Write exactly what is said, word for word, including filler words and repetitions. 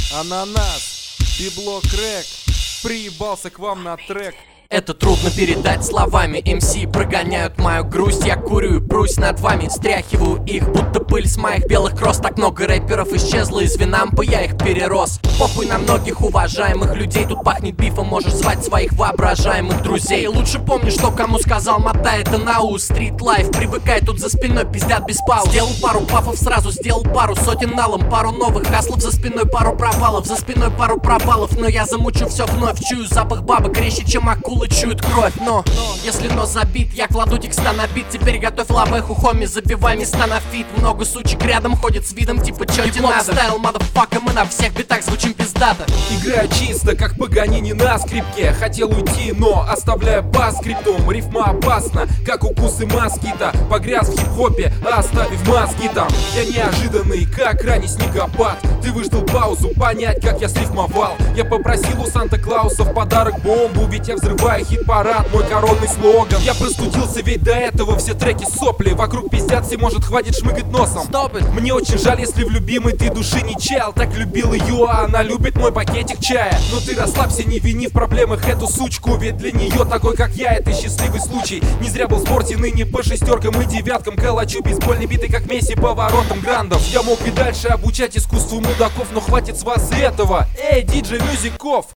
Ананас, библо крэк, приебался к вам на трек. Это трудно передать словами. эм си прогоняют мою грусть. Я курю и прусь над вами, стряхиваю их, будто пыль с моих белых кросс. Так много рэперов исчезло из винампа, я их перерос. Похуй на многих уважаемых людей. Тут пахнет бифом, можешь звать своих воображаемых друзей. Лучше помни, что кому сказал, мотай это на ус. Стрит лайф, привыкай, тут за спиной пиздят без пауз. Сделал пару пафов сразу, сделал пару сотен налом. Пару новых хаслов, за спиной пару провалов. За спиной пару пропалов, но я замучу все вновь. Чую запах бабок резче, чем акула чует кровь. Но, если нос забит, я кладу текста на бит. Теперь готовь лавеху, хоми, забивай места на фит. Много сучек рядом ходит с видом типа чё тебе надо. Стайл, мазафака, мы на всех битах звучим пиздато. Играю чисто, как Паганини на скрипке. Хотел уйти, но оставляя по скриптум. Рифма опасна, как укусы москита. Погряз в хип-хопе, оставив мозги там. Я неожиданный, как ранний снегопад. Ты выждал паузу, понять, как я срифмовал. Я попросил у Санта-Клауса в подарок бомбу, ведь я взрываю хит-парад, мой коронный слоган. Я простудился, ведь до этого все треки сопли. Вокруг пиздят, может хватит шмыгать носом. Stop it. Мне очень жаль, если в любимой ты души не чаял. Так любил ее, а она любит мой пакетик чая. Но ты расслабься, не вини в проблемах эту сучку, ведь для нее такой, как я, это счастливый случай. Не зря был в спорте, ныне по шестеркам и девяткам калачу бейсбольный битой, как Месси, поворотом грандов. Я мог и дальше обучать искусству мудаков, но хватит с вас и этого. Эй, диджей Мюзиков!